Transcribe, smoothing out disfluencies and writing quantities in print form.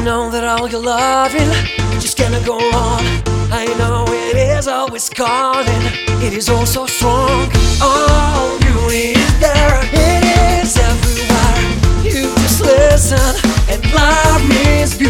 know that all your loving just cannot go on. I know it is always calling. It is all so strong. All you need is there. It is everywhere. You just listen and love me is